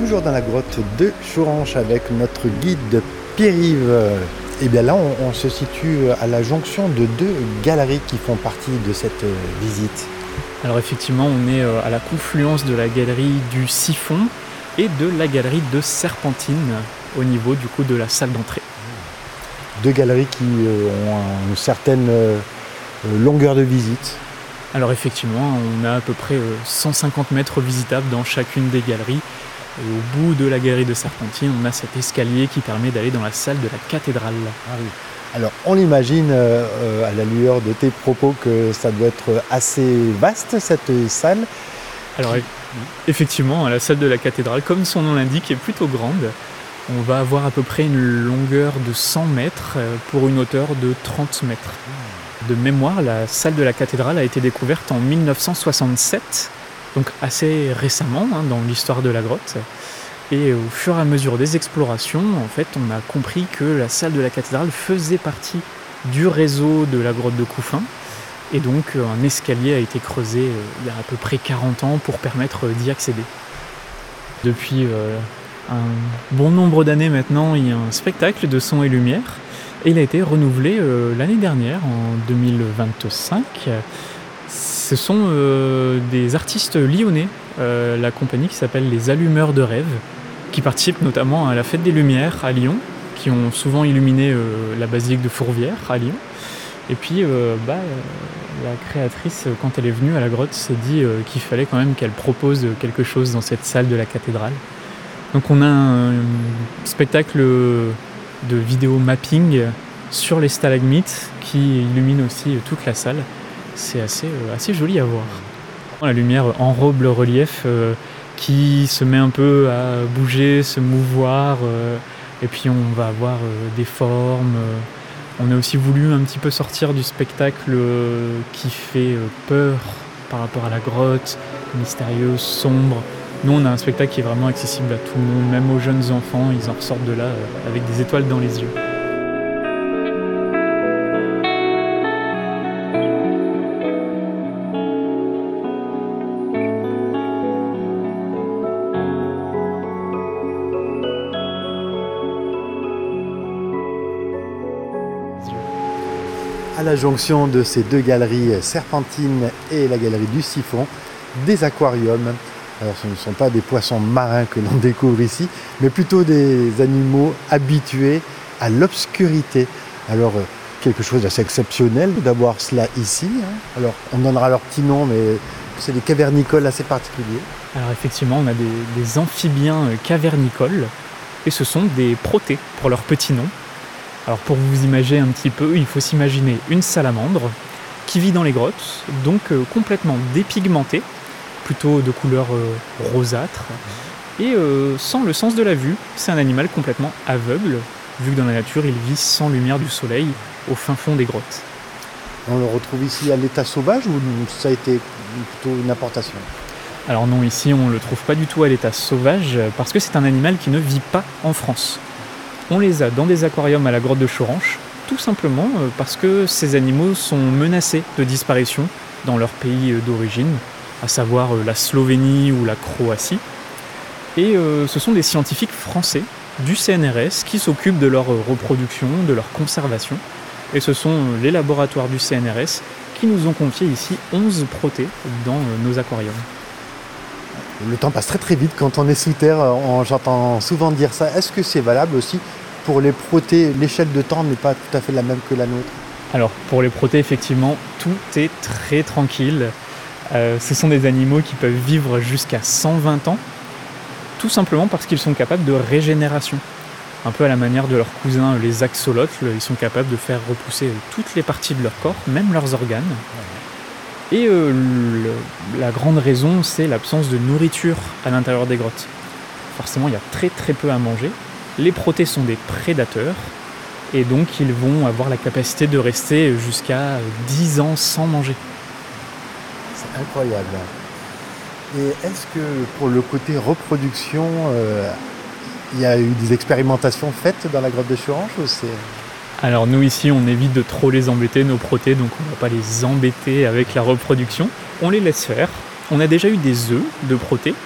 toujours dans la grotte de Choranche avec notre guide Pierre-Yves. Et bien là, on se situe à la jonction de deux galeries qui font partie de cette visite. Alors effectivement, on est à la confluence de la galerie du Siphon et de la galerie de Serpentine au niveau du coup de la salle d'entrée. Deux galeries qui ont une certaine longueur de visite. Alors effectivement, on a à peu près 150 mètres visitables dans chacune des galeries. Et au bout de la galerie de Serpentine, on a cet escalier qui permet d'aller dans la salle de la cathédrale. Ah oui. Alors on imagine à la lueur de tes propos que ça doit être assez vaste cette salle. Alors effectivement, la salle de la cathédrale, comme son nom l'indique, est plutôt grande. On va avoir à peu près une longueur de 100 mètres pour une hauteur de 30 mètres. De mémoire, la salle de la cathédrale a été découverte en 1967, donc assez récemment dans l'histoire de la grotte. Et au fur et à mesure des explorations, en fait, on a compris que la salle de la cathédrale faisait partie du réseau de la grotte de Couffin. Et donc un escalier a été creusé il y a à peu près 40 ans pour permettre d'y accéder. Depuis un bon nombre d'années maintenant, il y a un spectacle de son et lumière. Et il a été renouvelé l'année dernière, en 2025. Ce sont des artistes lyonnais, la compagnie qui s'appelle Les Allumeurs de Rêve, qui participent notamment à la Fête des Lumières à Lyon, qui ont souvent illuminé la basilique de Fourvière à Lyon. Et puis la créatrice, quand elle est venue à la grotte, s'est dit qu'il fallait quand même qu'elle propose quelque chose dans cette salle de la cathédrale. Donc on a un spectacle de vidéo mapping sur les stalagmites qui illumine aussi toute la salle. C'est assez joli à voir. La lumière enrobe le relief qui se met un peu à bouger, se mouvoir, et puis on va avoir des formes. On a aussi voulu un petit peu sortir du spectacle qui fait peur par rapport à la grotte, mystérieuse, sombre. Nous, on a un spectacle qui est vraiment accessible à tout le monde, même aux jeunes enfants, ils en ressortent de là avec des étoiles dans les yeux. À la jonction de ces deux galeries, Serpentine et la galerie du Siphon, des aquariums. Alors ce ne sont pas des poissons marins que l'on découvre ici, mais plutôt des animaux habitués à l'obscurité. Alors quelque chose d'assez exceptionnel d'avoir cela ici. Alors on donnera leur petit nom, mais c'est des cavernicoles assez particuliers. Alors effectivement, on a des amphibiens cavernicoles, et ce sont des protées pour leur petit nom. Alors pour vous imaginer un petit peu, il faut s'imaginer une salamandre qui vit dans les grottes, donc complètement dépigmentée, plutôt de couleur rosâtre, et sans le sens de la vue. C'est un animal complètement aveugle, vu que dans la nature, il vit sans lumière du soleil, au fin fond des grottes. On le retrouve ici à l'état sauvage ou ça a été plutôt une importation ? Alors non, ici on ne le trouve pas du tout à l'état sauvage, parce que c'est un animal qui ne vit pas en France. On les a dans des aquariums à la grotte de Choranche, tout simplement parce que ces animaux sont menacés de disparition dans leur pays d'origine, à savoir la Slovénie ou la Croatie. Et ce sont des scientifiques français du CNRS qui s'occupent de leur reproduction, de leur conservation. Et ce sont les laboratoires du CNRS qui nous ont confié ici 11 protées dans nos aquariums. Le temps passe très très vite quand on est sous terre, j'entends souvent dire ça. Est-ce que c'est valable aussi pour les protées ? L'échelle de temps n'est pas tout à fait la même que la nôtre. Alors pour les protées, effectivement, tout est très tranquille. Ce sont des animaux qui peuvent vivre jusqu'à 120 ans, tout simplement parce qu'ils sont capables de régénération. Un peu à la manière de leurs cousins les axolotls, ils sont capables de faire repousser toutes les parties de leur corps, même leurs organes. Et la grande raison, c'est l'absence de nourriture à l'intérieur des grottes. Forcément, il y a très très peu à manger. Les protées sont des prédateurs, et donc ils vont avoir la capacité de rester jusqu'à 10 ans sans manger. C'est incroyable. Et est-ce que pour le côté reproduction, il y a eu des expérimentations faites dans la grotte de Choranche ou c'est... Alors nous ici on évite de trop les embêter, nos protées, donc on ne va pas les embêter avec la reproduction. On les laisse faire. On a déjà eu des œufs de protées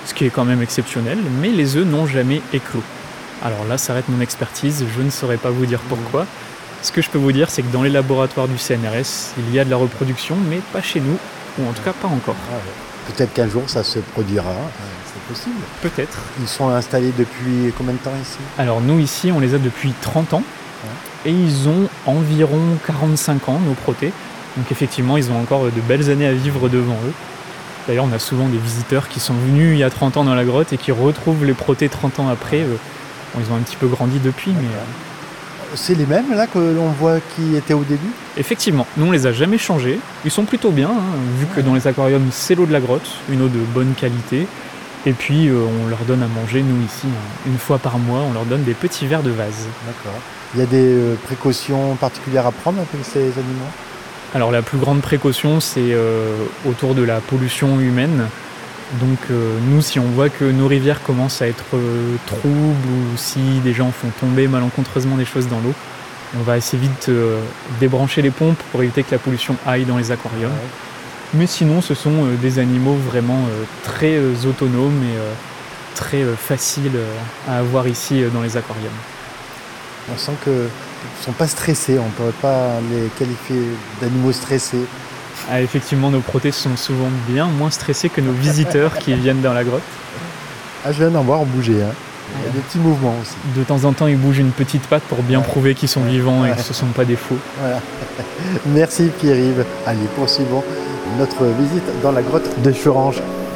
ce qui est quand même exceptionnel, mais les œufs n'ont jamais éclos. Alors là s'arrête mon expertise, je ne saurais pas vous dire pourquoi. Ce que je peux vous dire, c'est que dans les laboratoires du CNRS, il y a de la reproduction, mais pas chez nous, ou en tout cas pas encore. Ah ouais. Peut-être qu'un jour ça se produira, c'est possible. Peut-être. Ils sont installés depuis combien de temps ici? Alors nous ici, on les a depuis 30 ans, et ils ont environ 45 ans, nos protés. Donc effectivement, ils ont encore de belles années à vivre devant eux. D'ailleurs, on a souvent des visiteurs qui sont venus il y a 30 ans dans la grotte et qui retrouvent les protés 30 ans après. Bon, ils ont un petit peu grandi depuis, mais... C'est les mêmes là que l'on voit qui étaient au début? Effectivement, nous on les a jamais changés. Ils sont plutôt bien, vu que dans les aquariums c'est l'eau de la grotte, une eau de bonne qualité. Et puis on leur donne à manger, nous ici, une fois par mois, on leur donne des petits verres de vase. D'accord. Il y a des précautions particulières à prendre avec ces animaux? Alors la plus grande précaution c'est autour de la pollution humaine. Donc nous, si on voit que nos rivières commencent à être troubles ou si des gens font tomber malencontreusement des choses dans l'eau, on va assez vite débrancher les pompes pour éviter que la pollution aille dans les aquariums. Ouais. Mais sinon, ce sont des animaux vraiment très autonomes et très faciles à avoir ici dans les aquariums. On sent qu'ils ne sont pas stressés, on ne pourrait pas les qualifier d'animaux stressés. Ah, effectivement, nos protés sont souvent bien moins stressés que nos visiteurs qui viennent dans la grotte. Ah, je viens d'en voir bouger. Hein. Il y a des petits mouvements aussi. De temps en temps, ils bougent une petite patte pour bien prouver qu'ils sont vivants et que ce ne sont pas des faux. Voilà. Merci Pierre-Yves. Allez, poursuivons notre visite dans la grotte de Chorange.